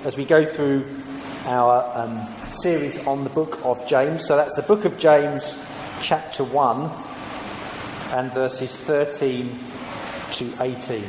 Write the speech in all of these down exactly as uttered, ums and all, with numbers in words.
as we go through our um, series on the book of James. So that's the book of James, chapter one, and verses thirteen to eighteen.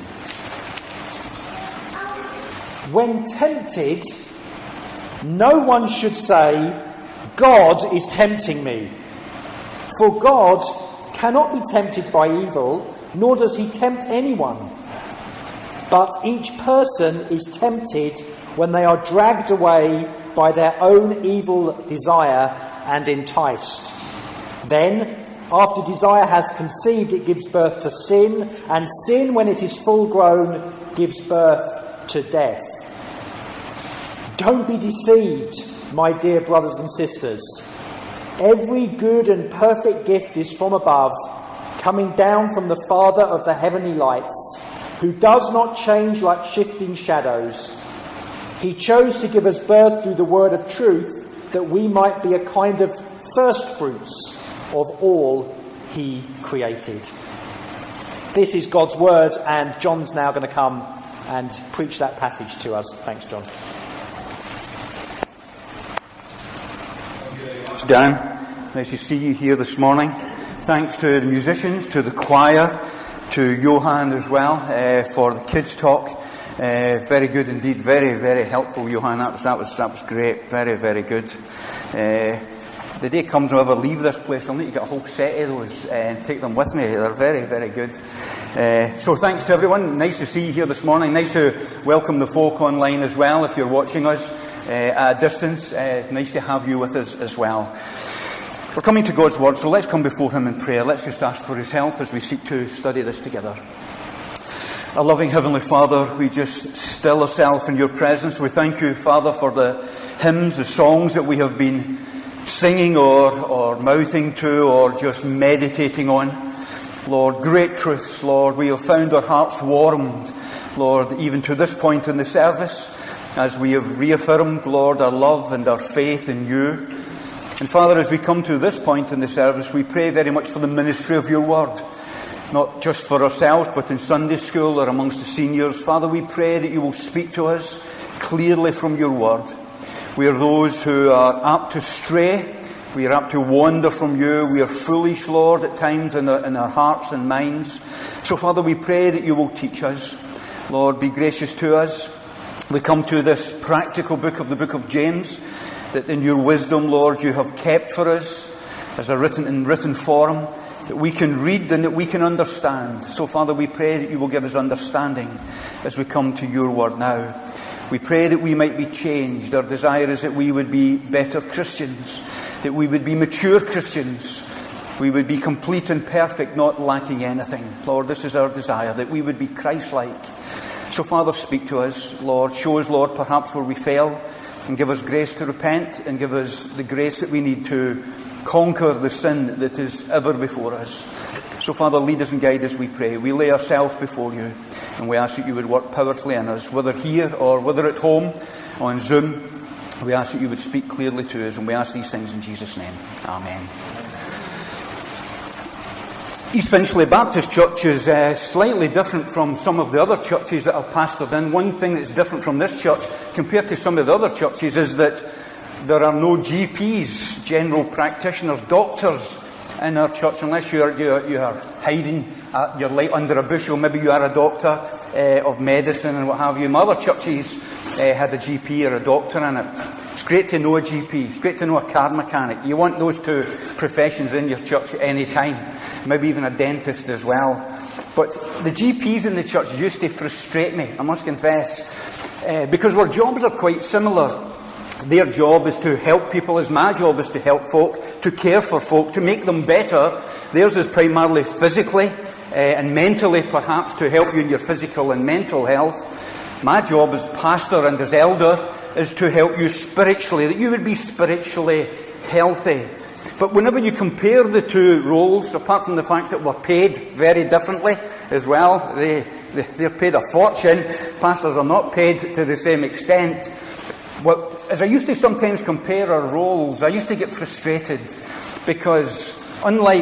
When tempted, no one should say, "God is tempting me." For God cannot be tempted by evil, nor does he tempt anyone. But each person is tempted when they are dragged away by their own evil desire and enticed. Then, after desire has conceived, it gives birth to sin, and sin, when it is full grown, gives birth to death. Don't be deceived, my dear brothers and sisters. Every good and perfect gift is from above, coming down from the Father of the heavenly lights, who does not change like shifting shadows. He chose to give us birth through the word of truth, that we might be a kind of first fruits of all he created. This is God's word, and John's now going to come and preach that passage to us. Thanks, John. Dan, nice to see you here this morning. Thanks to the musicians, to the choir, to Johan as well uh, for the kids' talk. Uh, very good indeed, very, very helpful, Johan. That was that was that was great, very, very good. Uh, the day comes when I ever leave this place, I'll need to get a whole set of those uh, and take them with me. They're very, very good. Uh, so thanks to everyone. Nice to see you here this morning. Nice to welcome the folk online as well. If you're watching us uh, at a distance, uh, nice to have you with us as well. We're coming to God's Word, so let's come before Him in prayer. Let's just ask for His help as we seek to study this together. Our loving Heavenly Father, we just still ourselves in Your presence. We thank You, Father, for the hymns, the songs that we have been singing or, or mouthing to or just meditating on. Lord, great truths, Lord. We have found our hearts warmed, Lord, even to this point in the service, as we have reaffirmed, Lord, our love and our faith in You. And Father, as we come to this point in the service, we pray very much for the ministry of Your word. Not just for ourselves, but in Sunday school or amongst the seniors. Father, we pray that You will speak to us clearly from Your word. We are those who are apt to stray. We are apt to wander from You. We are foolish, Lord, at times in our, in our hearts and minds. So Father, we pray that You will teach us. Lord, be gracious to us. We come to this practical book of the book of James, that in Your wisdom, Lord, You have kept for us as a written in written form, that we can read and that we can understand. So, Father, we pray that You will give us understanding as we come to Your word now. We pray that we might be changed. Our desire is that we would be better Christians, that we would be mature Christians. We would be complete and perfect, not lacking anything. Lord, this is our desire, that we would be Christ-like. So, Father, speak to us, Lord. Show us, Lord, perhaps where we fail, and give us grace to repent, and give us the grace that we need to conquer the sin that is ever before us. So, Father, lead us and guide us, we pray. We lay ourselves before You, and we ask that You would work powerfully in us, whether here or whether at home, on Zoom. We ask that You would speak clearly to us, and we ask these things in Jesus' name. Amen. East Finchley Baptist Church is uh, slightly different from some of the other churches that I've pastored in. One thing that's different from this church compared to some of the other churches is that there are no G Ps, general practitioners, doctors in our church, unless you are, you are, you are hiding uh, your light under a bushel. Maybe you are a doctor uh, of medicine and what have you. My other churches uh, had a G P or a doctor in it. It's great to know a G P. It's great to know a car mechanic. You want those two professions in your church at any time. Maybe even a dentist as well. But the G Ps in the church used to frustrate me, I must confess, uh, because our jobs are quite similar. Their job is to help people, as my job is to help folk, to care for folk, to make them better. Theirs is primarily physically uh, and mentally, perhaps, to help you in your physical and mental health. My job as pastor and as elder is to help you spiritually, that you would be spiritually healthy. But whenever you compare the two roles, apart from the fact that we're paid very differently as well, they, they, they're paid a fortune, pastors are not paid to the same extent. Well, as I used to sometimes compare our roles, I used to get frustrated because, unlike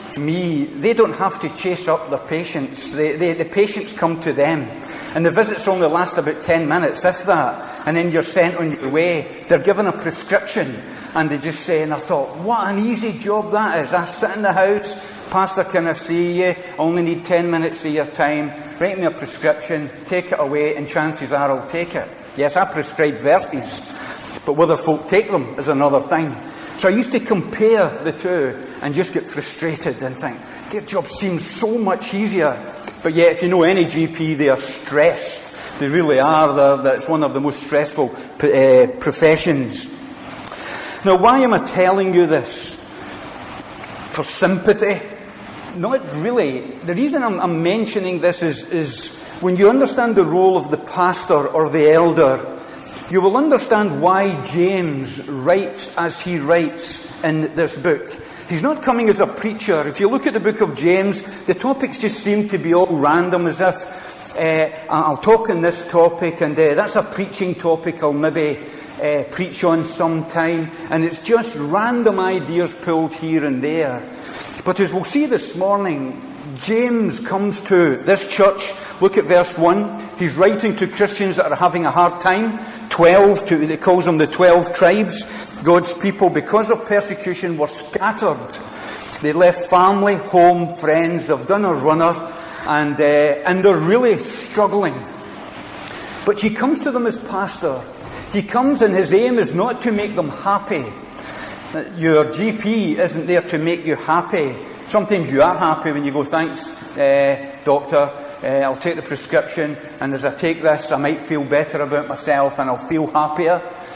me, they don't have to chase up their patients. They, they, the patients come to them. And the visits only last about ten minutes, if that. And then you're sent on your way. They're given a prescription. And they just say, and I thought, what an easy job that is. I sit in the house, pastor, can I see you? I only need ten minutes of your time. Write me a prescription, take it away, and chances are I'll take it. Yes, I prescribe verses. But whether folk take them is another thing. So I used to compare the two and just get frustrated and think, their job seems so much easier. But yet, if you know any G P, they are stressed. They really are. They're, they're, it's one of the most stressful uh, professions. Now, why am I telling you this? For sympathy? Not really. The reason I'm, I'm mentioning this is, is when you understand the role of the pastor or the elder, you will understand why James writes as he writes in this book. He's not coming as a preacher. If you look at the book of James, the topics just seem to be all random, as if uh, I'll talk on this topic, and uh, that's a preaching topic I'll maybe uh, preach on sometime, and it's just random ideas pulled here and there. But as we'll see this morning, James comes to this church. Look at verse one. He's writing to Christians that are having a hard time. Twelve, to, he calls them the twelve tribes. God's people, because of persecution, were scattered. They left family, home, friends. They've done a runner, and uh, and they're really struggling. But he comes to them as pastor. He comes, and his aim is not to make them happy. Your G P isn't there to make you happy. Sometimes you are happy when you go, thanks, uh, doctor, uh, I'll take the prescription, and as I take this, I might feel better about myself, and I'll feel happier.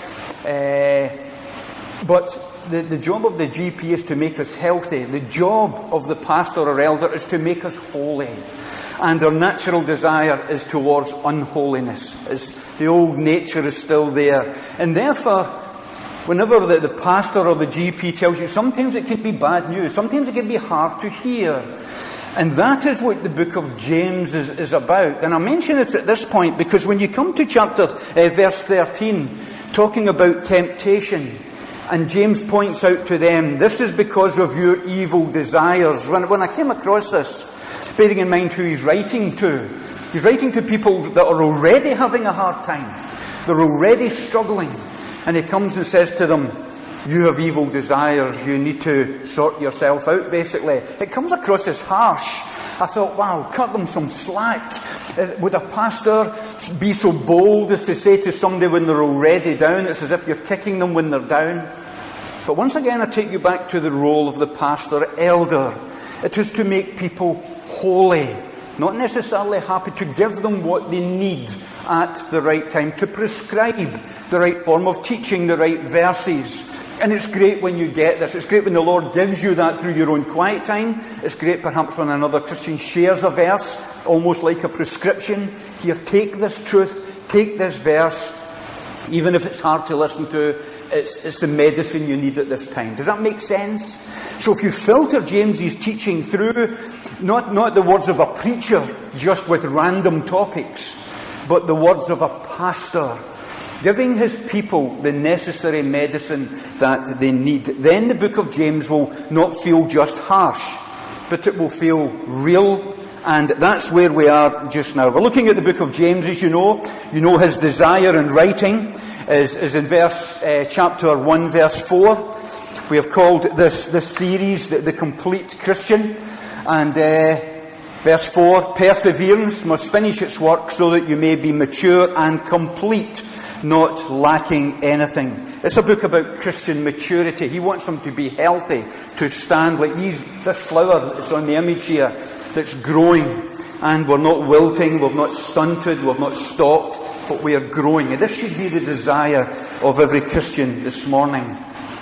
Uh, but the, the job of the G P is to make us healthy. The job of the pastor or elder is to make us holy. And our natural desire is towards unholiness. It's, the old nature is still there. And therefore, whenever the, the pastor or the G P tells you, sometimes it can be bad news. Sometimes it can be hard to hear. And that is what the book of James is, is about. And I mention it at this point because when you come to chapter, uh, verse thirteen, talking about temptation, and James points out to them, this is because of your evil desires. When, when I came across this, bearing in mind who he's writing to, he's writing to people that are already having a hard time. They're already struggling. And he comes and says to them, you have evil desires, you need to sort yourself out, basically. It comes across as harsh. I thought, wow, cut them some slack. Would a pastor be so bold as to say to somebody when they're already down? It's as if you're kicking them when they're down. But once again, I take you back to the role of the pastor, elder. It is to make people holy. Not necessarily happy, to give them what they need at the right time, to prescribe the right form of teaching, the right verses. And it's great when you get this. It's great when the Lord gives you that through your own quiet time. It's great perhaps when another Christian shares a verse, almost like a prescription. Here, take this truth, take this verse, even if it's hard to listen to, it's, it's the medicine you need at this time. Does that make sense? So if you filter James's teaching through, not, not the words of a preacher, just with random topics, but the words of a pastor, giving his people the necessary medicine that they need, then the book of James will not feel just harsh, but it will feel real. And that's where we are just now. We're looking at the book of James, as you know. You know his desire in writing is, is in verse, uh, chapter one, verse four. We have called this, this series the, the Complete Christian. And uh, verse four, perseverance must finish its work so that you may be mature and complete, not lacking anything. It's a book about Christian maturity. He wants them to be healthy, to stand like these, this flower that's on the image here, that's growing. And we're not wilting, we've not stunted, we've not stopped, but we are growing. And this should be the desire of every Christian this morning.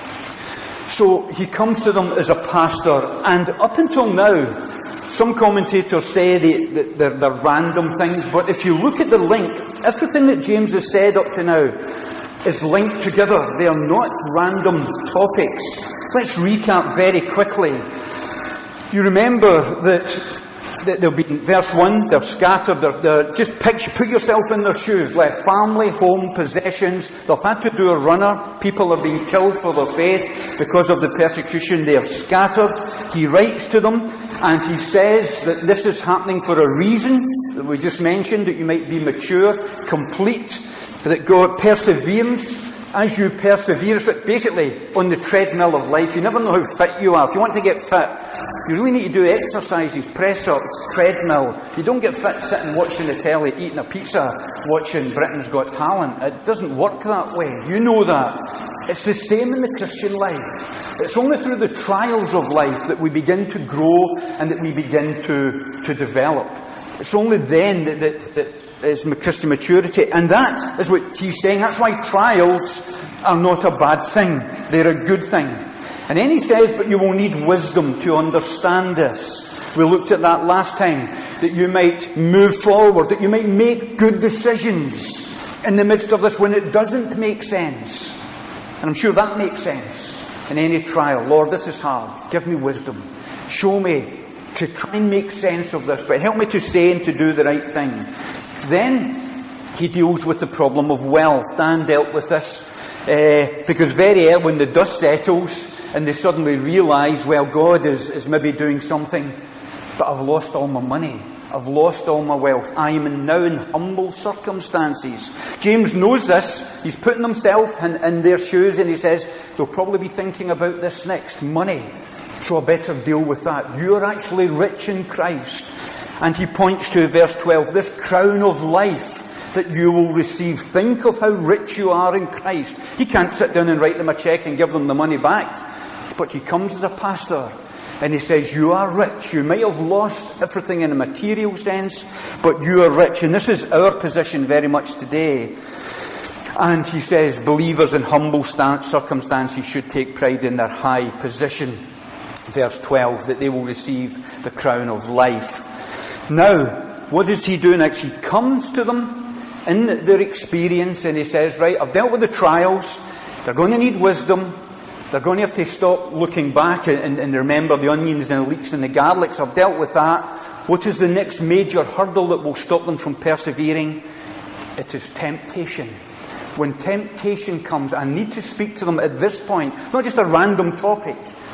So he comes to them as a pastor, and up until now, some commentators say they, that they're, they're random things, but if you look at the link, everything that James has said up to now is linked together. They are not random topics. Let's recap very quickly. You remember that They'll be, verse one, they're scattered, they're, they're, just picture, put yourself in their shoes, left family, home, possessions, they've had to do a runner, people are being killed for their faith because of the persecution, they are scattered. He writes to them, and he says that this is happening for a reason, that we just mentioned, that you might be mature, complete, that God, perseverance, as you persevere, it's basically on the treadmill of life. You never know how fit you are. If you want to get fit, you really need to do exercises, press-ups, treadmill. You don't get fit sitting watching the telly, eating a pizza, watching Britain's Got Talent. It doesn't work that way. You know that. It's the same in the Christian life. It's only through the trials of life that we begin to grow and that we begin to, to develop. It's only then that, that, that is Christian maturity. And that is what he's saying. That's why trials are not a bad thing. They're a good thing. And then he says, but you will need wisdom to understand this. We looked at that last time. That you might move forward. That you might make good decisions in the midst of this when it doesn't make sense. And I'm sure that makes sense in any trial. Lord, this is hard. Give me wisdom. Show me to try and make sense of this. But help me to say and to do the right thing. Then he deals with the problem of wealth. Dan dealt with this uh, because very early when the dust settles and they suddenly realise, well, God is, is maybe doing something, but I've lost all my money. I've lost all my wealth. I am now in humble circumstances. James knows this. He's putting himself in, in their shoes and he says, they'll probably be thinking about this next. Money. So I better deal with that. You're actually rich in Christ. And he points to verse twelve, this crown of life that you will receive. Think of how rich you are in Christ. He can't sit down and write them a cheque and give them the money back. But he comes as a pastor and he says, you are rich. You may have lost everything in a material sense, but you are rich. And this is our position very much today. And he says, believers in humble circumstances should take pride in their high position. Verse twelve, that they will receive the crown of life. Now, what does he do next? He comes to them in their experience and he says, right, I've dealt with the trials. They're going to need wisdom. They're going to have to stop looking back and, and remember the onions and the leeks and the garlics. I've dealt with that. What is the next major hurdle that will stop them from persevering? It is temptation. When temptation comes, I need to speak to them at this point. It's not just a random topic.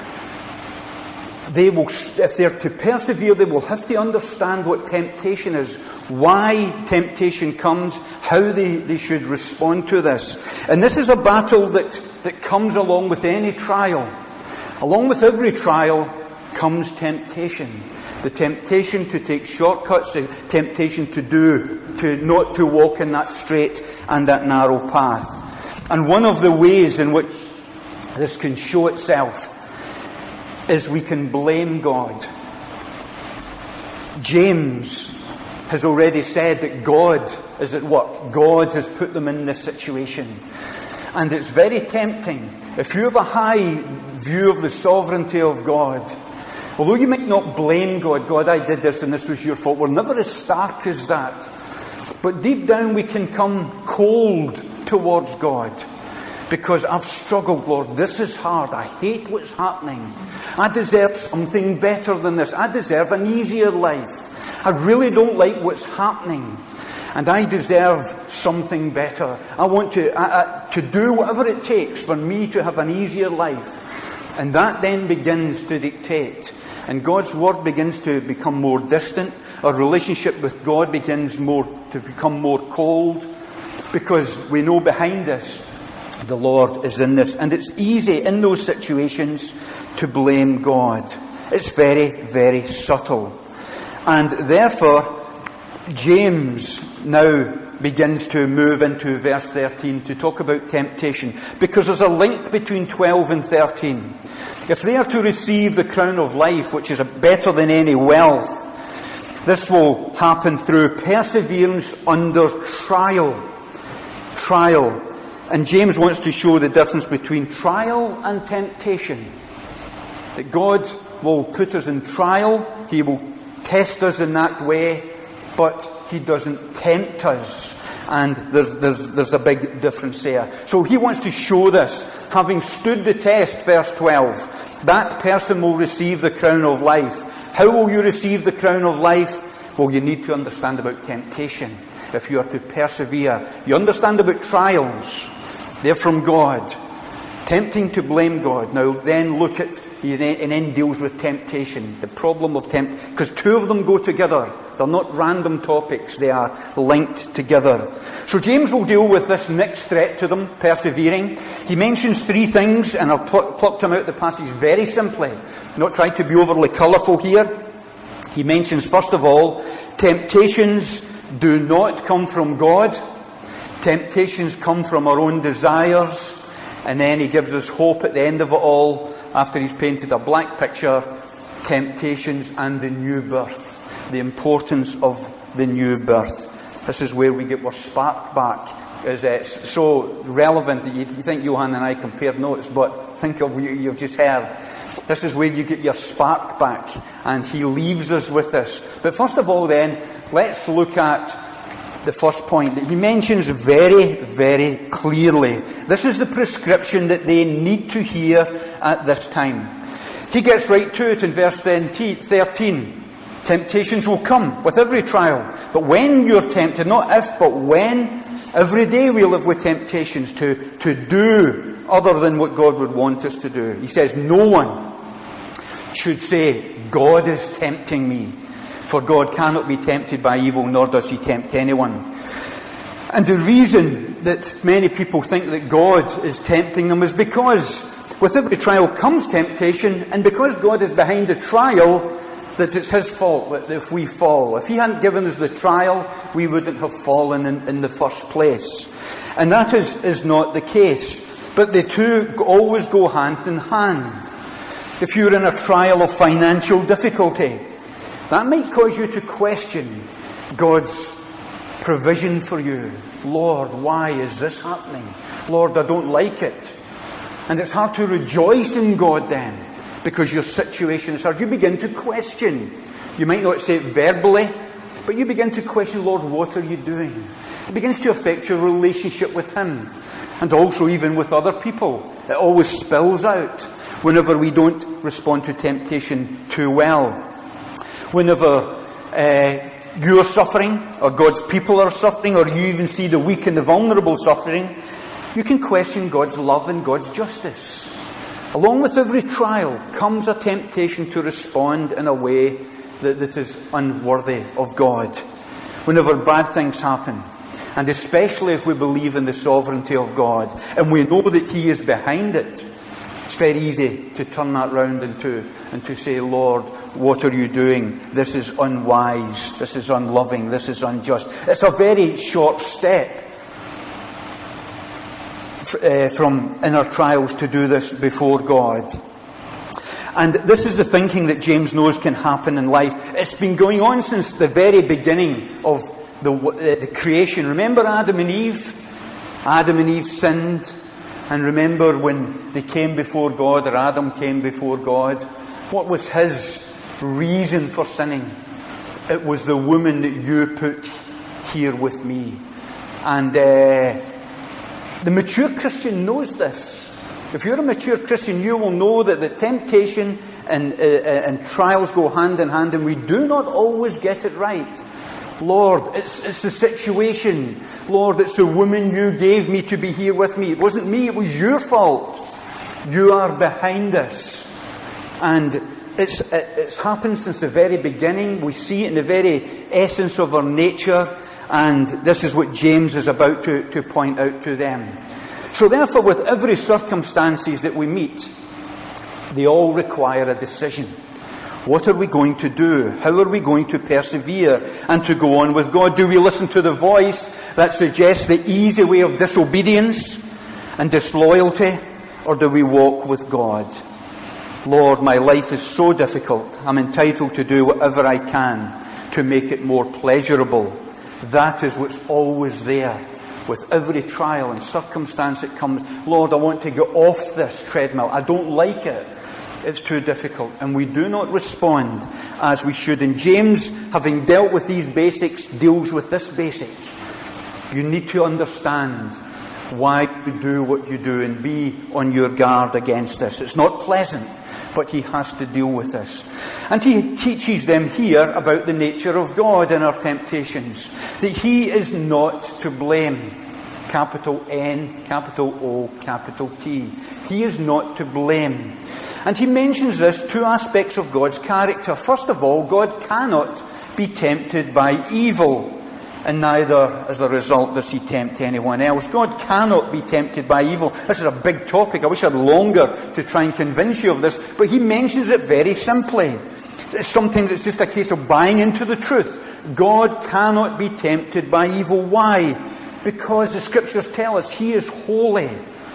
They will, if they're to persevere, they will have to understand what temptation is, why temptation comes, how they, they should respond to this. And this is a battle that, that comes along with any trial. Along with every trial comes temptation. The temptation to take shortcuts, the temptation to do, to not to walk in that straight and that narrow path. And one of the ways in which this can show itself is we can blame God. James has already said that God is at work. God has put them in this situation. And it's very tempting. If you have a high view of the sovereignty of God, although you might not blame God, God, I did this and this was your fault. We're never as stark as that. But deep down we can come cold towards God. Because I've struggled, Lord. This is hard. I hate what's happening. I deserve something better than this. I deserve an easier life. I really don't like what's happening. And I deserve something better. I want to, I, I, to do whatever it takes for me to have an easier life. And that then begins to dictate. And God's Word begins to become more distant. Our relationship with God begins more to become more cold. Because we know behind us, the Lord is in this. And it's easy in those situations to blame God. It's very, very subtle. And therefore, James now begins to move into verse thirteen to talk about temptation. Because there's a link between twelve and thirteen. If they are to receive the crown of life, which is better than any wealth, this will happen through perseverance under trial. Trial. And James wants to show the difference between trial and temptation. That God will put us in trial. He will test us in that way. But He doesn't tempt us. And there's, there's, there's a big difference there. So he wants to show this. Having stood the test, verse twelve, that person will receive the crown of life. How will you receive the crown of life? Well, you need to understand about temptation if you are to persevere. You understand about trials. They're from God. Tempting to blame God. Now then look at, he then, and then deals with temptation. The problem of temptation. Because two of them go together. They're not random topics. They are linked together. So James will deal with this next threat to them, persevering. He mentions three things, and I've pl- plucked them out of the passage very simply. I'm not trying to be overly colourful here. He mentions, first of all, temptations do not come from God. Temptations come from our own desires. And then he gives us hope at the end of it all, after he's painted a black picture, temptations and the new birth. The importance of the new birth. This is where we get our spark back. It's so relevant that you think Johan and I compared notes, but think of what you've just heard. This is where you get your spark back, and he leaves us with this. But first of all then, let's look at the first point that he mentions very, very clearly. This is the prescription that they need to hear at this time. He gets right to it in verse thirteen. Temptations will come with every trial. But when you're tempted, not if, but when, every day we live with temptations to, to do other than what God would want us to do. He says no one should say, God is tempting me. For God cannot be tempted by evil, nor does he tempt anyone. And the reason that many people think that God is tempting them is because with every trial comes temptation, and because God is behind the trial, that it's his fault that if we fall. If he hadn't given us the trial, we wouldn't have fallen in, in the first place. And that is, is not the case. But the two always go hand in hand. If you're in a trial of financial difficulty, that might cause you to question God's provision for you. Lord, why is this happening? Lord, I don't like it. And it's hard to rejoice in God then, because your situation is hard. You begin to question. You might not say it verbally, but you begin to question, Lord, what are you doing? It begins to affect your relationship with him, and also even with other people. It always spills out whenever we don't respond to temptation too well. Whenever uh, you're suffering, or God's people are suffering, or you even see the weak and the vulnerable suffering, you can question God's love and God's justice. Along with every trial comes a temptation to respond in a way that, that is unworthy of God. Whenever bad things happen, and especially if we believe in the sovereignty of God, and we know that he is behind it, it's very easy to turn that round and to, and to say, Lord, what are you doing? This is unwise. This is unloving. This is unjust. It's a very short step uh, from inner trials to do this before God. And this is the thinking that James knows can happen in life. It's been going on since the very beginning of the, uh, the creation. Remember Adam and Eve? Adam and Eve sinned. And remember when they came before God, or Adam came before God, what was his reason for sinning? It was the woman that you put here with me. And uh, the mature Christian knows this. If you're a mature Christian, you will know that the temptation and, uh, and trials go hand in hand, and we do not always get it right. Lord, it's, it's the situation. Lord, it's the woman you gave me to be here with me. It wasn't me, it was your fault. You are behind this. And it's, it's happened since the very beginning. We see it in the very essence of our nature. And this is what James is about to, to point out to them. So therefore, with every circumstances that we meet, they all require a decision. What are we going to do? How are we going to persevere and to go on with God? Do we listen to the voice that suggests the easy way of disobedience and disloyalty? Or do we walk with God? Lord, my life is so difficult. I'm entitled to do whatever I can to make it more pleasurable. That is what's always there with every trial and circumstance that comes. Lord, I want to get off this treadmill. I don't like it. It's too difficult, and we do not respond as we should. And James, having dealt with these basics, deals with this basic. You need to understand why you do what you do and be on your guard against this. It's not pleasant, but he has to deal with this. And he teaches them here about the nature of God in our temptations. That he is not to blame. Capital N, capital O, capital T. He is not to blame. And he mentions this, two aspects of God's character. First of all, God cannot be tempted by evil. And neither, as a result, does he tempt anyone else. God cannot be tempted by evil. This is a big topic. I wish I had longer to try and convince you of this. But he mentions it very simply. Sometimes it's just a case of buying into the truth. God cannot be tempted by evil. Why? Because the Scriptures tell us he is holy.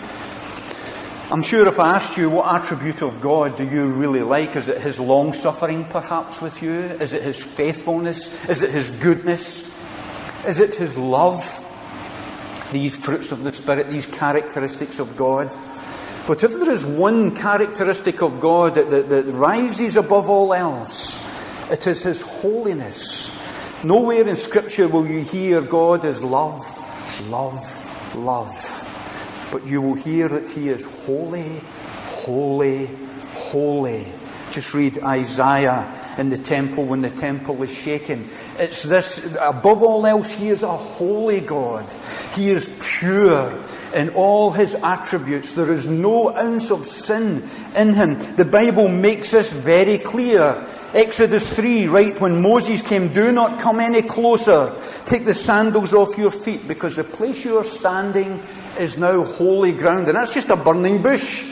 I'm sure if I asked you what attribute of God do you really like, is it his long-suffering perhaps with you? Is it his faithfulness? Is it his goodness? Is it his love? These fruits of the Spirit, these characteristics of God. But if there is one characteristic of God that, that, that rises above all else, it is his holiness. Nowhere in Scripture will you hear God as love, love, love. But you will hear that he is holy, holy, holy. Just read Isaiah in the temple when the temple is shaken. It's this, above all else, he is a holy God. He is pure in all his attributes. There is no ounce of sin in him. The Bible makes this very clear. Exodus three, right when Moses came, do not come any closer. Take the sandals off your feet, because the place you are standing is now holy ground. And that's just a burning bush.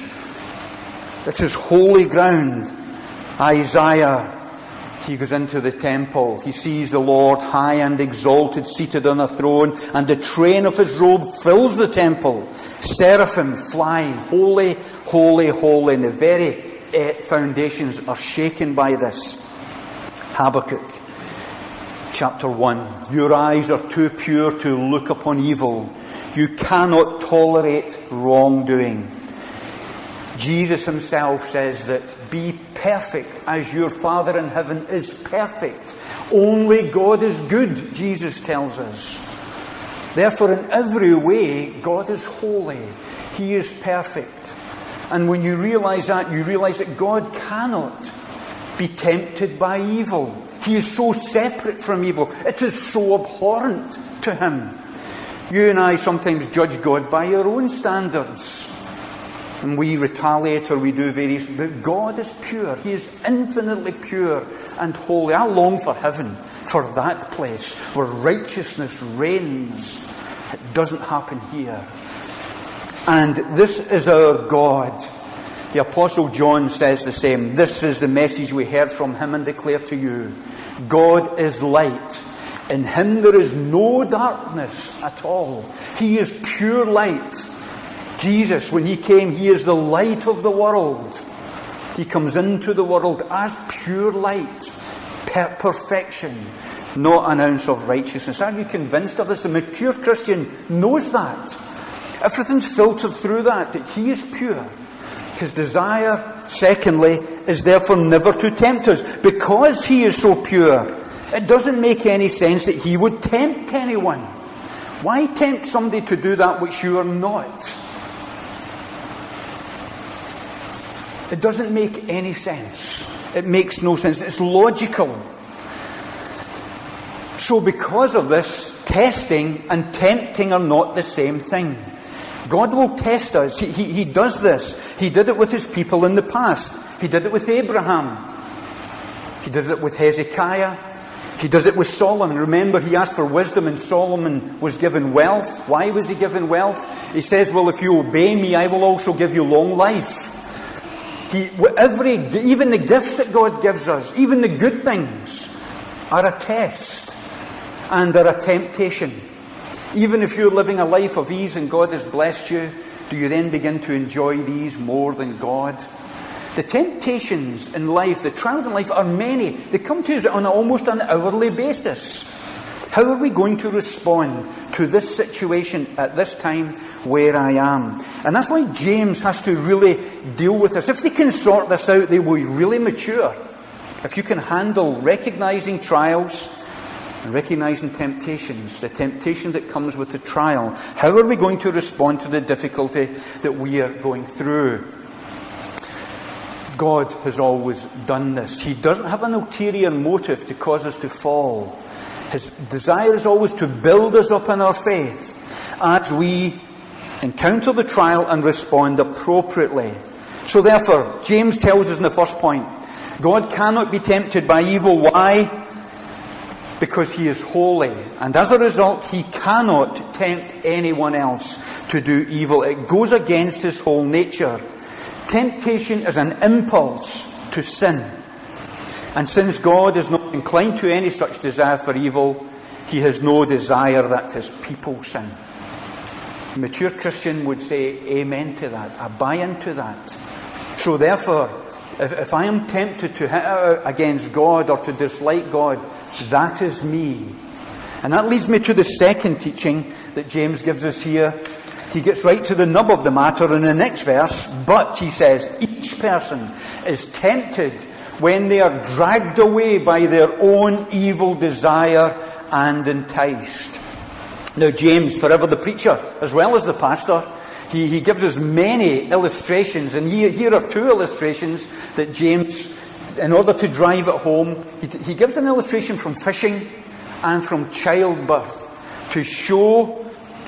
It is holy ground. Isaiah, he goes into the temple. He sees the Lord high and exalted, seated on a throne, and the train of his robe fills the temple. Seraphim flying, holy, holy, holy. And the very uh, foundations are shaken by this. Habakkuk, chapter one. Your eyes are too pure to look upon evil. You cannot tolerate wrongdoing. Jesus himself says that be perfect as your Father in heaven is perfect. Only God is good, Jesus tells us. Therefore, in every way, God is holy. He is perfect. And when you realize that, you realize that God cannot be tempted by evil. He is so separate from evil. It is so abhorrent to him. You and I sometimes judge God by our own standards. And we retaliate or we do various... But God is pure. He is infinitely pure and holy. I long for heaven, for that place where righteousness reigns. It doesn't happen here. And this is our God. The Apostle John says the same. This is the message we heard from him and declare to you. God is light. In him there is no darkness at all. He is pure light. Jesus, when he came, he is the light of the world. He comes into the world as pure light, per- perfection, not an ounce of righteousness. Are you convinced of this? A mature Christian knows that. Everything's filtered through that, that he is pure. His desire, secondly, is therefore never to tempt us. Because he is so pure, it doesn't make any sense that he would tempt anyone. Why tempt somebody to do that which you are not? It doesn't make any sense. It makes no sense. It's logical. So because of this, testing and tempting are not the same thing. God will test us. He, he, he does this. He did it with his people in the past. He did it with Abraham. He did it with Hezekiah. He does it with Solomon. Remember, he asked for wisdom and Solomon was given wealth. Why was he given wealth? He says, well, if you obey me, I will also give you long life. He, every, even the gifts that God gives us, even the good things, are a test and are a temptation. Even if you're living a life of ease and God has blessed you, do you then begin to enjoy these more than God? The temptations in life, the trials in life are many. They come to us on almost an hourly basis. How are we going to respond to this situation at this time where I am? And that's why James has to really deal with this. If they can sort this out, they will really mature. If you can handle recognizing trials, and recognizing temptations, the temptation that comes with the trial. How are we going to respond to the difficulty that we are going through? God has always done this. He doesn't have an ulterior motive to cause us to fall. His desire is always to build us up in our faith as we encounter the trial and respond appropriately. So therefore, James tells us in the first point, God cannot be tempted by evil. Why? Because He is holy. And as a result, He cannot tempt anyone else to do evil. It goes against His whole nature. Temptation is an impulse to sin. And since God is not inclined to any such desire for evil, He has no desire that His people sin. A mature Christian would say amen to that. I buy into that. So therefore, if, if I am tempted to hit out against God or to dislike God, that is me. And that leads me to the second teaching that James gives us here. He gets right to the nub of the matter in the next verse. But, he says, each person is tempted when they are dragged away by their own evil desire and enticed. Now, James, forever the preacher, as well as the pastor, he, he gives us many illustrations. And here, here are two illustrations that James, in order to drive it home, he, he gives an illustration from fishing and from childbirth to show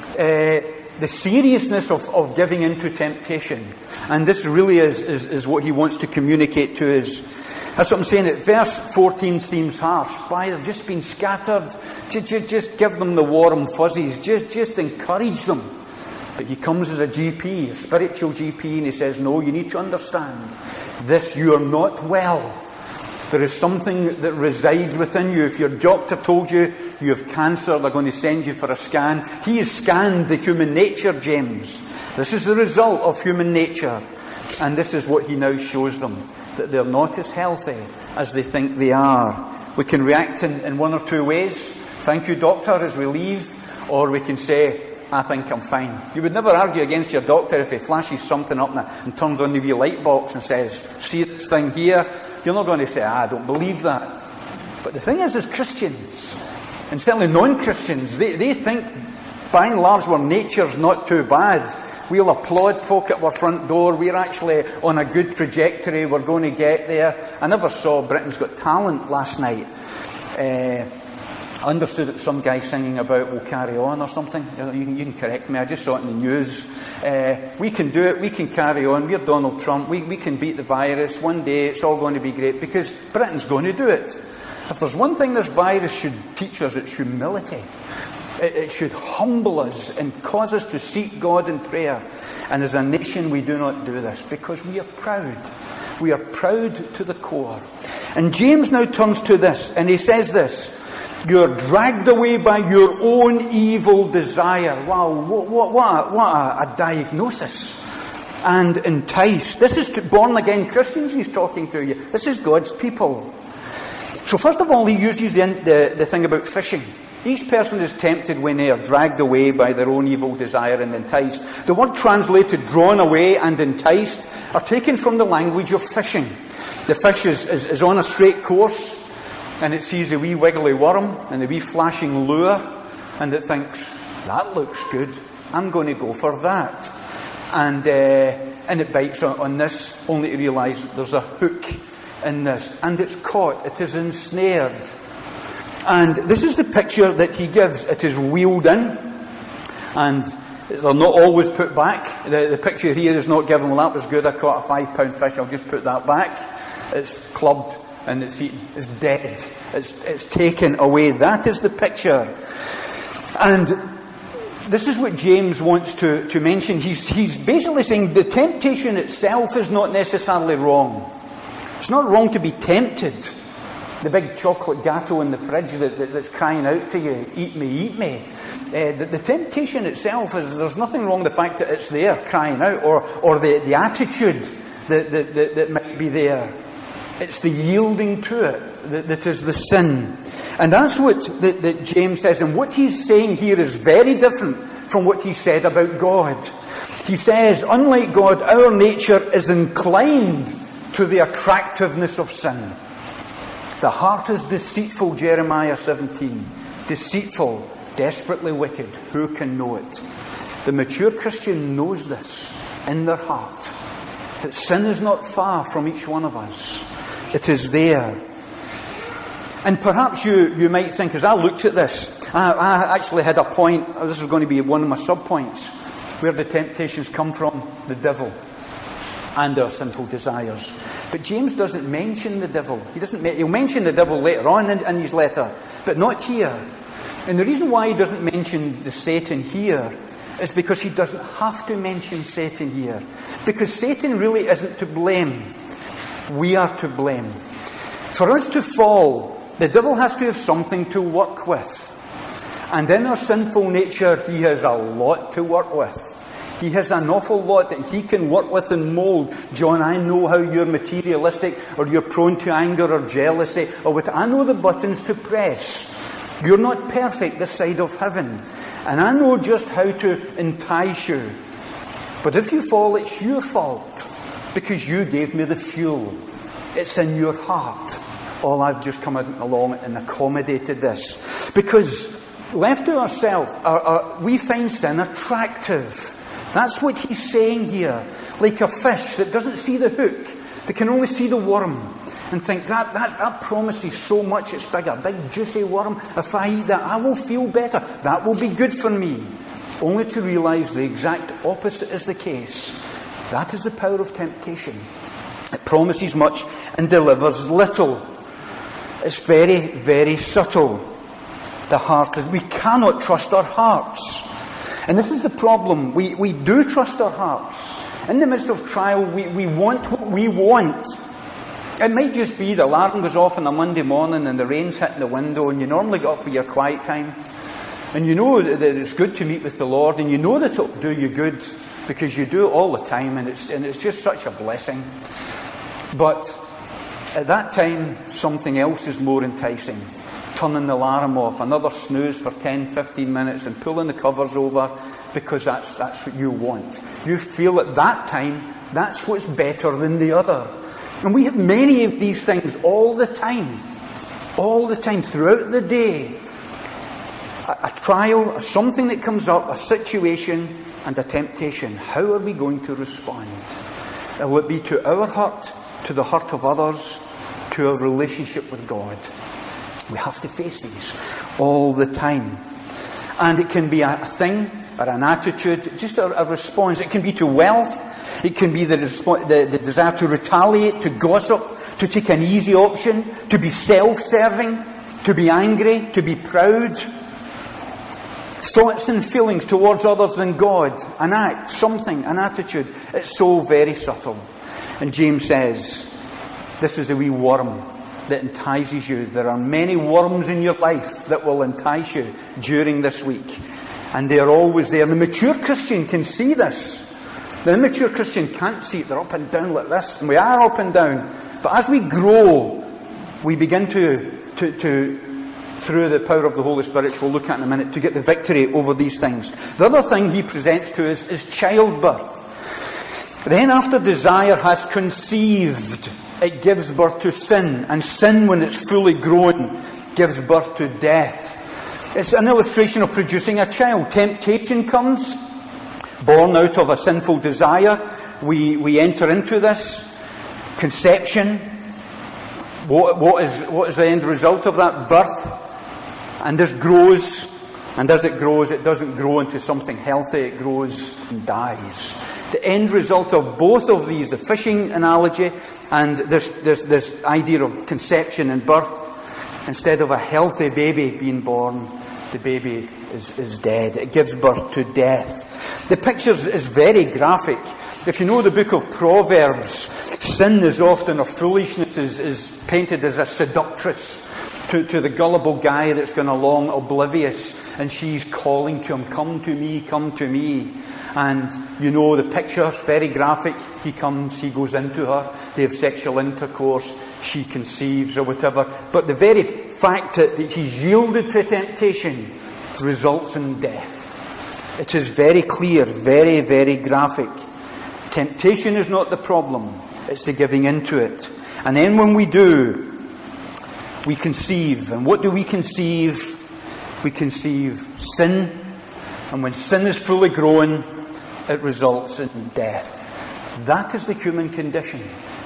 uh, the seriousness of, of giving into temptation. And this really is, is, is what he wants to communicate to us. That's what I'm saying. That verse fourteen seems harsh. Why, they've just been scattered. Just, just give them the warm fuzzies. Just, just encourage them. But he comes as a G P, a spiritual G P, and he says, no, you need to understand this. You are not well. There is something that resides within you. If your doctor told you you have cancer, they're going to send you for a scan. He has scanned the human nature, James. This is the result of human nature. And this is what he now shows them, that they're not as healthy as they think they are. We can react in, in one or two ways. Thank you, doctor, as we leave. Or we can say, I think I'm fine. You would never argue against your doctor if he flashes something up and, and turns on the wee light box and says, see this thing here? You're not going to say, ah, I don't believe that. But the thing is, as Christians, and certainly non-Christians, they, they think, by and large, our nature's not too bad. We'll applaud folk at our front door. We're actually on a good trajectory. We're going to get there. I never saw Britain's Got Talent last night. Uh, I understood it was some guy singing about We'll Carry On or something. You can, you can correct me. I just saw it in the news. Uh, we can do it. We can carry on. We're Donald Trump. We, we can beat the virus. One day it's all going to be great because Britain's going to do it. If there's one thing this virus should teach us, it's humility. It, it should humble us and cause us to seek God in prayer. And as a nation, we do not do this because we are proud. We are proud to the core. And James now turns to this and he says this. You're dragged away by your own evil desire. Wow, what, what, what, a, what a, a diagnosis. And enticed. This is born again Christians he's talking to you. This is God's people. So first of all, he uses the, the, the thing about fishing. Each person is tempted when they are dragged away by their own evil desire and enticed. The word translated drawn away and enticed are taken from the language of fishing. The fish is, is, is on a straight course. And it sees a wee wiggly worm and a wee flashing lure, and it thinks, that looks good, I'm going to go for that. And uh, and it bites on, on this, only to realise there's a hook in this, and it's caught, it is ensnared. And this is the picture that he gives. It is wheeled in, and they're not always put back. The, the picture here is not given, well, that was good, I caught a five pound fish, I'll just put that back. It's clubbed. And it's eaten. It's dead. It's, it's taken away. That is the picture. And this is what James wants to, to mention. He's, he's basically saying the temptation itself is not necessarily wrong. It's not wrong to be tempted. The big chocolate gateau in the fridge that, that, that's crying out to you, eat me, eat me. Uh, the, the temptation itself is, there's nothing wrong with the fact that it's there crying out, or, or the, the attitude that, that, that, that might be there. It's the yielding to it that, that is the sin. And that's what that, that James says. And what he's saying here is very different from what he said about God. He says, unlike God, our nature is inclined to the attractiveness of sin. The heart is deceitful, Jeremiah seventeen. Deceitful, desperately wicked. Who can know it? The mature Christian knows this in their heart. That sin is not far from each one of us. It is there. And perhaps you, you might think, as I looked at this, I, I actually had a point, this is going to be one of my sub-points, where the temptations come from, the devil and our sinful desires. But James doesn't mention the devil. He doesn't. He'll mention the devil later on in, in his letter, but not here. And the reason why he doesn't mention the Satan here is because he doesn't have to mention Satan here. Because Satan really isn't to blame. We are to blame. For us to fall, the devil has to have something to work with. And in our sinful nature, he has a lot to work with. He has an awful lot that he can work with and mould. John, I know how you're materialistic, or you're prone to anger or jealousy, or what. I know the buttons to press. You're not perfect this side of heaven. And I know just how to entice you. But if you fall, it's your fault. Because you gave me the fuel. It's in your heart. All I've just come along and accommodated this. Because left to ourselves, our, our, we find sin attractive. That's what he's saying here. Like a fish that doesn't see the hook, that can only see the worm. And think, that, that, that promises so much. It's big, a big juicy worm. If I eat that, I will feel better. That will be good for me. Only to realise the exact opposite is the case. That is the power of temptation. It promises much and delivers little. It's very, very subtle. The heart is, we cannot trust our hearts. And this is the problem. We, we do trust our hearts. In the midst of trial, we, we want what we want. It might just be the alarm goes off on a Monday morning and the rain's hitting the window and you normally get up for your quiet time. And you know that it's good to meet with the Lord, and you know that it'll do you good because you do it all the time, and it's, and it's just such a blessing. But at that time, something else is more enticing. Turning the alarm off, another snooze for ten, fifteen minutes and pulling the covers over because that's, that's what you want. You feel at that time that's what's better than the other. And we have many of these things all the time. All the time, throughout the day. A, a trial, a something that comes up, a situation and a temptation. How are we going to respond? Will it be to our hurt, to the hurt of others, to our relationship with God? We have to face these all the time. And it can be a thing or an attitude, just a, a response. It can be to wealth. It can be the, respo- the, the desire to retaliate, to gossip, to take an easy option, to be self-serving, to be angry, to be proud. Thoughts and feelings towards others than God. An act, something, an attitude. It's so very subtle. And James says, this is a wee worm that entices you. There are many worms in your life that will entice you during this week. And they are always there. The mature Christian can see this. The immature Christian can't see it. They're up and down like this. And we are up and down. But as we grow, we begin to, to, to, through the power of the Holy Spirit, which we'll look at in a minute, to get the victory over these things. The other thing he presents to us is childbirth. Then after desire has conceived, it gives birth to sin. And sin, when it's fully grown, gives birth to death. It's an illustration of producing a child. Temptation comes, born out of a sinful desire. We, we enter into this. Conception. What, what is, what is the end result of that? Birth. And this grows. And as it grows, it doesn't grow into something healthy. It grows and dies. The end result of both of these, the fishing analogy and this, this, this idea of conception and birth, instead of a healthy baby being born, the baby is, is dead. It gives birth to death. The picture is very graphic. If you know the book of Proverbs, sin is often, or foolishness is, is painted as a seductress to, to the gullible guy that's going along oblivious, and she's calling to him, come to me, come to me. And you know the picture, very graphic. He comes, he goes into her, they have sexual intercourse, she conceives or whatever. But the very fact that, that he's yielded to temptation results in death. It is very clear, very, very graphic. Temptation is not the problem, it's the giving into it. And then when we do, we conceive. And what do we conceive? We conceive sin. And when sin is fully grown, it results in death. That is the human condition.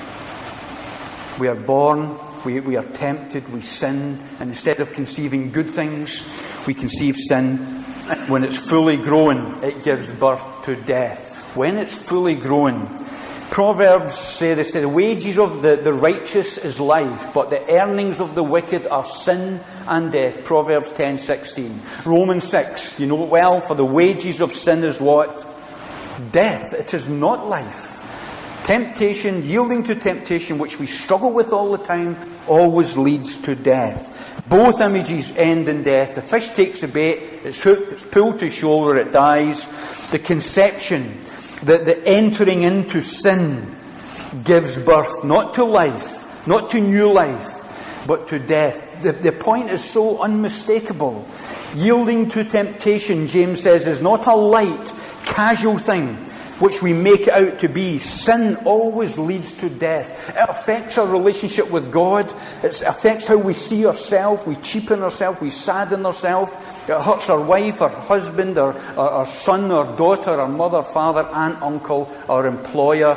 We are born, we, we are tempted, we sin, and instead of conceiving good things, we conceive sin. When it's fully grown, it gives birth to death. When it's fully grown, Proverbs say, they say, the wages of the, the righteous is life, but the earnings of the wicked are sin and death. Proverbs ten sixteen. Romans six, you know it well, for the wages of sin is what? Death. It is not life. Temptation, yielding to temptation, which we struggle with all the time, always leads to death. Both images end in death. The fish takes the bait, it's hooked, it's pulled to shore, it dies. The conception, the, the entering into sin, gives birth not to life, not to new life, but to death. The, the point is so unmistakable. Yielding to temptation, James says, is not a light, casual thing which we make it out to be. Sin always leads to death. It affects our relationship with God. It affects how we see ourselves. We cheapen ourselves. We sadden ourselves. It hurts our wife, our husband, our, our, our son, our daughter, our mother, father, aunt, uncle, our employer.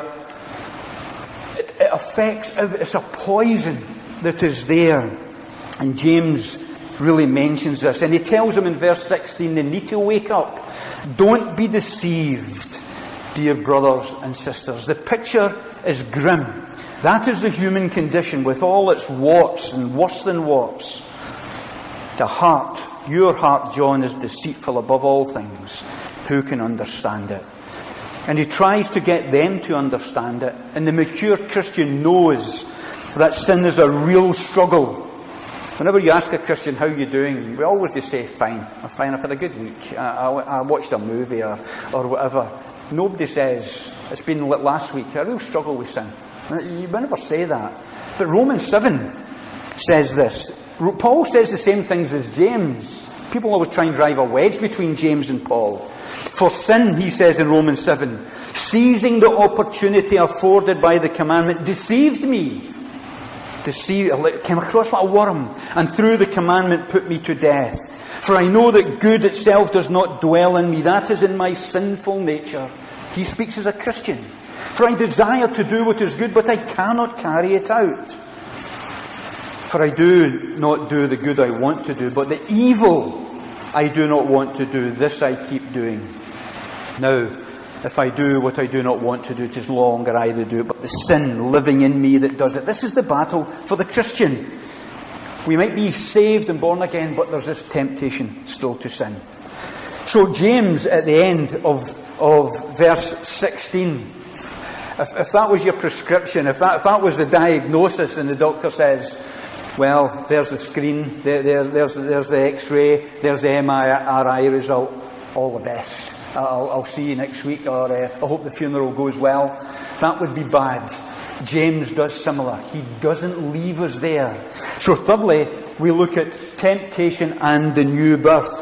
It, it affects, it's a poison that is there. And James really mentions this. And he tells them in verse sixteen, they need to wake up. Don't be deceived, dear brothers and sisters. The picture is grim. That is the human condition with all its warts and worse than warts. The heart, your heart, John, is deceitful above all things. Who can understand it? And he tries to get them to understand it. And the mature Christian knows that sin is a real struggle. Whenever you ask a Christian, how are you doing? We always just say, fine. I'm fine. I've had a good week. I, I, I watched a movie or, or whatever. Nobody says, it's been last week, a real struggle with sin. You would never say that. But Romans seven says this. Paul says the same things as James. People always try and drive a wedge between James and Paul. For sin, he says in Romans seven, seizing the opportunity afforded by the commandment, deceived me. Deceived, it came across like a worm, and through the commandment put me to death. For I know that good itself does not dwell in me. That is in my sinful nature. He speaks as a Christian. For I desire to do what is good, but I cannot carry it out. For I do not do the good I want to do, but the evil I do not want to do, this I keep doing. Now, if I do what I do not want to do, it is no longer I that do it, but the sin living in me that does it. This is the battle for the Christian. We might be saved and born again, but there's this temptation still to sin. So James, at the end of, of verse sixteen, if, if that was your prescription, if that, if that was the diagnosis, and the doctor says, well, there's the screen, there, there's, there's, there's the x-ray, there's the M R I result, all the best. I'll, I'll see you next week, or uh, I hope the funeral goes well. That would be bad. James does similar. He doesn't leave us there. So thirdly, we look at temptation and the new birth.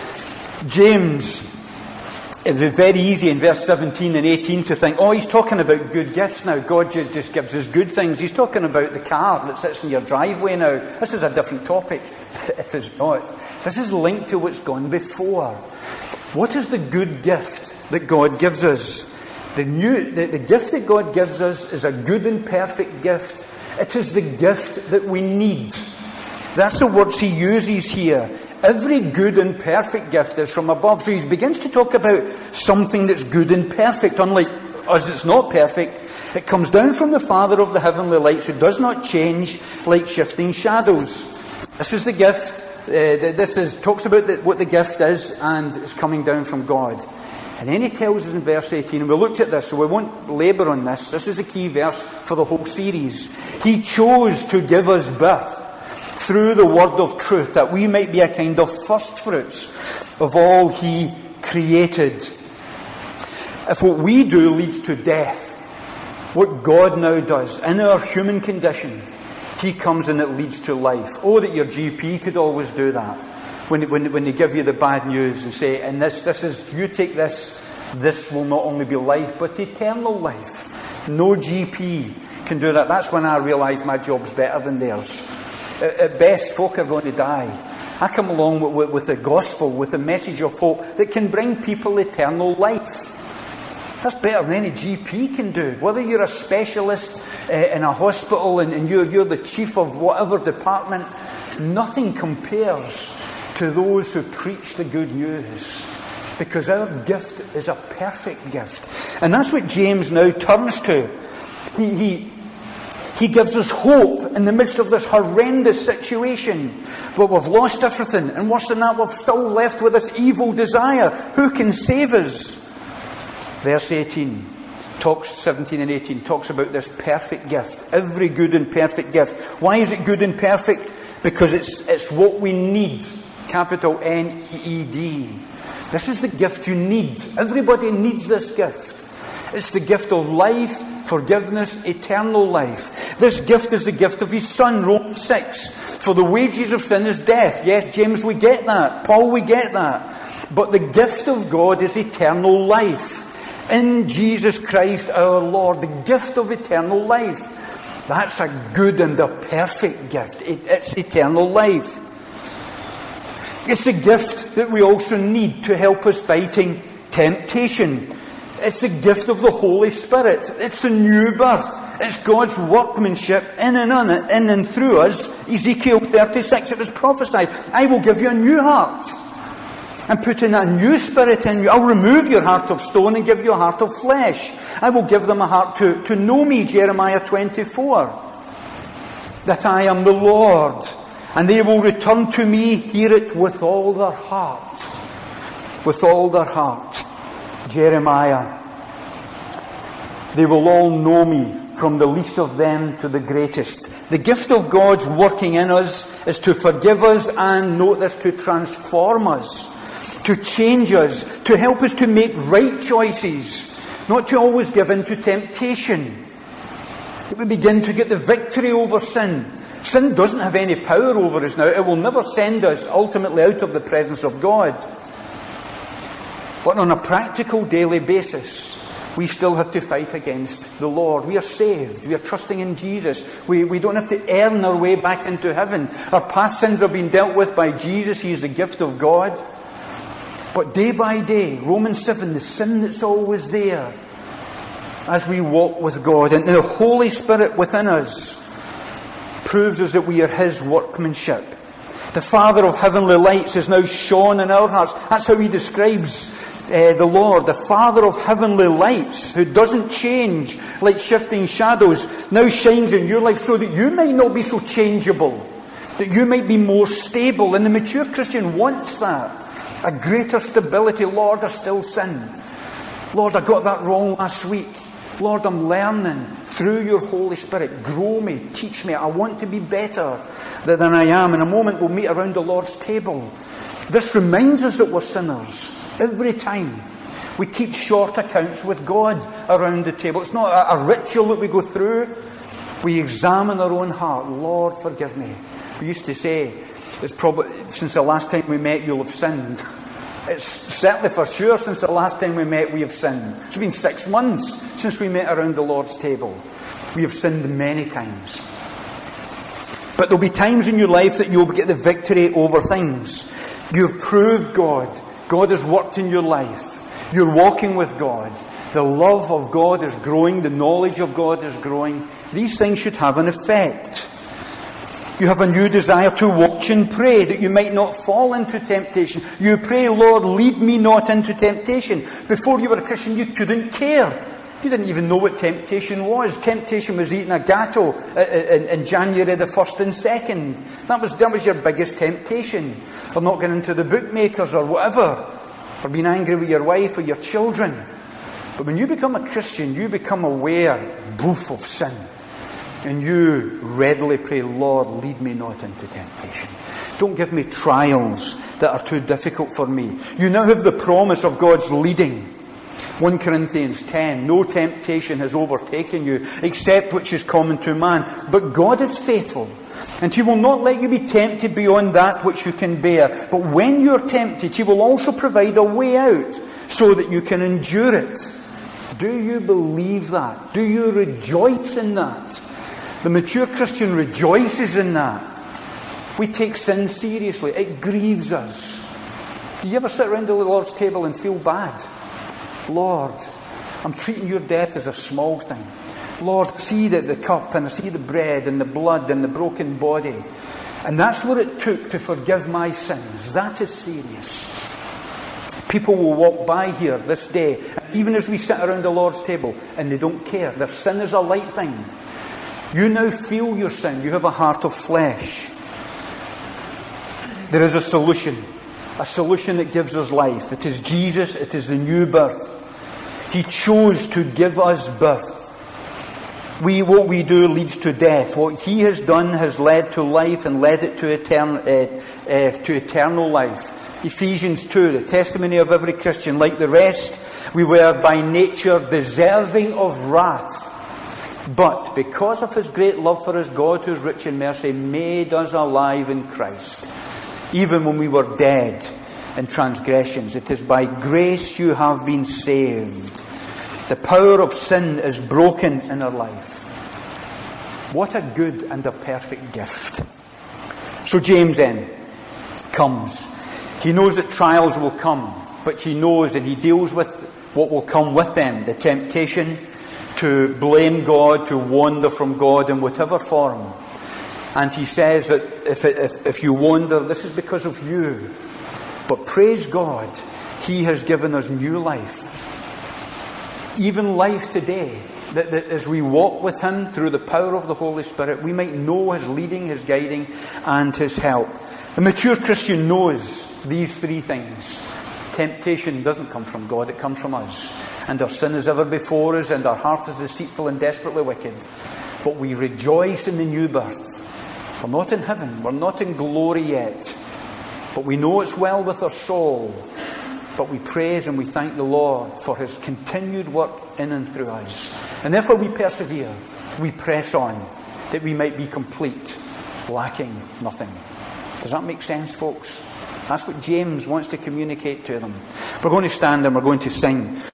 James, it would be very easy in verse seventeen and eighteen to think, oh, he's talking about good gifts now. God just gives us good things. He's talking about the car that sits in your driveway now. This is a different topic. It is not. This is linked to what's gone before. What is the good gift that God gives us? The new, the, the gift that God gives us is a good and perfect gift. It is the gift that we need. That's the words he uses here. Every good and perfect gift is from above. So he begins to talk about something that's good and perfect. Unlike us, it's not perfect. It comes down from the Father of the heavenly lights, who does not change like shifting shadows. This is the gift. Uh, this is talks about the, what the gift is, and it's coming down from God. And then he tells us in verse eighteen, and we looked at this, so we won't labour on this. This is a key verse for the whole series. He chose to give us birth through the word of truth, that we might be a kind of first fruits of all he created. If what we do leads to death, what God now does in our human condition, he comes and it leads to life. Oh, that your G P could always do that. When, when, when they give you the bad news and say, and this, this is, you take this, this will not only be life, but eternal life. No G P can do that. That's when I realise my job's better than theirs. At, at best, folk are going to die. I come along with, with, with the gospel, with the message of hope that can bring people eternal life. That's better than any G P can do. Whether you're a specialist uh, in a hospital and, and you're, you're the chief of whatever department, nothing compares to those who preach the good news. Because our gift is a perfect gift. And that's what James now turns to. He, he, he gives us hope in the midst of this horrendous situation where we've lost everything. And worse than that, we're still left with this evil desire. Who can save us? Verse eighteen, talks, seventeen and eighteen, talks about this perfect gift. Every good and perfect gift. Why is it good and perfect? Because it's, it's what we need. Capital N E E D. This is the gift you need. Everybody needs this gift. It's the gift of life, forgiveness, eternal life. This gift is the gift of His Son, Romans six. For the wages of sin is death. Yes, James, we get that. Paul, we get that. But the gift of God is eternal life. In Jesus Christ our Lord, the gift of eternal life. That's a good and a perfect gift. It, it's eternal life. It's a gift that we also need to help us fighting temptation. It's the gift of the Holy Spirit. It's a new birth. It's God's workmanship in and on it, in and through us. Ezekiel thirty-six, it was prophesied, I will give you a new heart and put in a new spirit in you. I'll remove your heart of stone and give you a heart of flesh. I will give them a heart to, to know me, Jeremiah twenty-four. That I am the Lord. And they will return to me, hear it with all their heart. With all their heart. Jeremiah. They will all know me, from the least of them to the greatest. The gift of God's working in us is to forgive us and, note this, to transform us. To change us. To help us to make right choices. Not to always give in to temptation. That we begin to get the victory over sin. Sin doesn't have any power over us now. It will never send us ultimately out of the presence of God. But on a practical daily basis, we still have to fight against the Lord. We are saved. We are trusting in Jesus. We, we don't have to earn our way back into heaven. Our past sins have been dealt with by Jesus. He is the gift of God. But day by day, Romans seven, the sin that's always there as we walk with God, and the Holy Spirit within us proves us that we are His workmanship. The Father of heavenly lights is now shone in our hearts. That's how He describes uh, the Lord. The Father of heavenly lights, who doesn't change like shifting shadows, now shines in your life so that you might not be so changeable. That you might be more stable. And the mature Christian wants that. A greater stability. Lord, I still sin. Lord, I got that wrong last week. Lord, I'm learning through your Holy Spirit. Grow me, teach me. I want to be better than I am. In a moment we'll meet around the Lord's table. This reminds us that we're sinners. Every time we keep short accounts with God around the table. It's not a, a ritual that we go through. We examine our own heart. Lord, forgive me. We used to say, it's probably since the last time we met you'll have sinned. It's certainly for sure since the last time we met we have sinned. It's been six months since we met around the Lord's table. We have sinned many times. But there'll be times in your life that you'll get the victory over things. You've proved God. God has worked in your life. You're walking with God. The love of God is growing. The knowledge of God is growing. These things should have an effect. You have a new desire to watch and pray that you might not fall into temptation. You pray, Lord, lead me not into temptation. Before you were a Christian, you couldn't care. You didn't even know what temptation was. Temptation was eating a gatto in, in January the first and second. That was, that was your biggest temptation. Or not getting into the bookmakers or whatever. Or being angry with your wife or your children. But when you become a Christian, you become aware, boof, of sin. And you readily pray, Lord, lead me not into temptation. Don't give me trials that are too difficult for me. You now have the promise of God's leading. First Corinthians ten, no temptation has overtaken you, except which is common to man. But God is faithful, and He will not let you be tempted beyond that which you can bear. But when you're tempted, He will also provide a way out, so that you can endure it. Do you believe that? Do you rejoice in that? The mature Christian rejoices in that. We take sin seriously. It grieves us. Do you ever sit around the Lord's table and feel bad? Lord, I'm treating your death as a small thing. Lord, I see the, the cup and I see the bread and the blood and the broken body. And that's what it took to forgive my sins. That is serious. People will walk by here this day, even as we sit around the Lord's table, and they don't care. Their sin is a light thing. You now feel your sin. You have a heart of flesh. There is a solution. A solution that gives us life. It is Jesus. It is the new birth. He chose to give us birth. We, what we do leads to death. What He has done has led to life and led it to, etern, uh, uh, to eternal life. Ephesians two, the testimony of every Christian, like the rest, we were by nature deserving of wrath. But because of His great love for us, God, who is rich in mercy, made us alive in Christ. Even when we were dead in transgressions, it is by grace you have been saved. The power of sin is broken in our life. What a good and a perfect gift. So James then comes. He knows that trials will come, but he knows and he deals with what will come with them. The temptation to blame God, to wander from God in whatever form. And he says that if, it, if, if you wander, this is because of you. But praise God, He has given us new life. Even life today, that, that as we walk with Him through the power of the Holy Spirit, we might know His leading, His guiding, and His help. A mature Christian knows these three things. Temptation doesn't come from God, it comes from us. And our sin is ever before us, and our heart is deceitful and desperately wicked. But we rejoice in the new birth. We're not in heaven, we're not in glory yet. But we know it's well with our soul. But we praise and we thank the Lord for His continued work in and through us. And therefore we persevere, we press on, that we might be complete, lacking nothing. Does that make sense, folks? That's what James wants to communicate to them. We're going to stand and we're going to sing.